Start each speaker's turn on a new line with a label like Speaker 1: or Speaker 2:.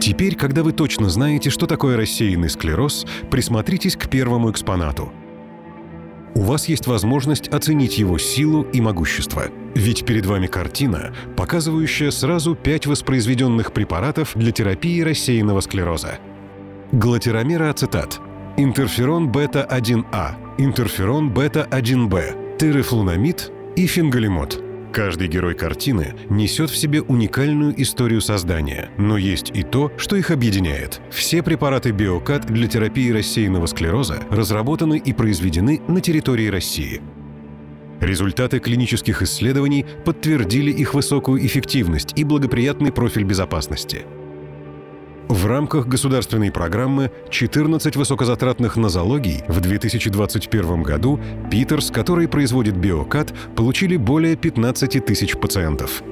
Speaker 1: Теперь, когда вы точно знаете, что такое рассеянный склероз, присмотритесь к первому экспонату. У вас есть возможность оценить его силу и могущество. Ведь перед вами картина, показывающая сразу 5 воспроизведенных препаратов для терапии рассеянного склероза. Глутарамир-ацетат, интерферон бета-1А, интерферон бета-1Б, терифлунамид и финголимод. Каждый герой картины несет в себе уникальную историю создания, но есть и то, что их объединяет. Все препараты BioCat для терапии рассеянного склероза разработаны и произведены на территории России. Результаты клинических исследований подтвердили их высокую эффективность и благоприятный профиль безопасности. В рамках государственной программы 14 высокозатратных нозологий в 2021 году Питерс, который производит BioCat, получили более 15 тысяч пациентов.